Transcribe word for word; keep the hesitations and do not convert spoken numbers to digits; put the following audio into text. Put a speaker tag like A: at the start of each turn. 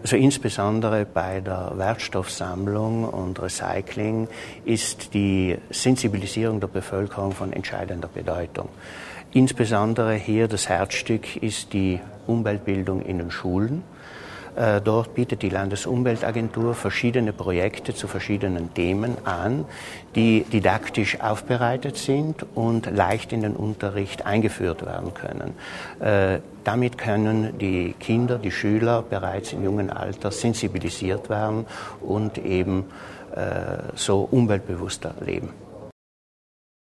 A: Also insbesondere bei der Wertstoffsammlung und Recycling ist die Sensibilisierung der Bevölkerung von entscheidender Bedeutung. Insbesondere hier das Herzstück ist die Umweltbildung in den Schulen. Dort bietet die Landesumweltagentur verschiedene Projekte zu verschiedenen Themen an, die didaktisch aufbereitet sind und leicht in den Unterricht eingeführt werden können. Damit können die Kinder, die Schüler bereits im jungen Alter sensibilisiert werden und eben so umweltbewusster leben.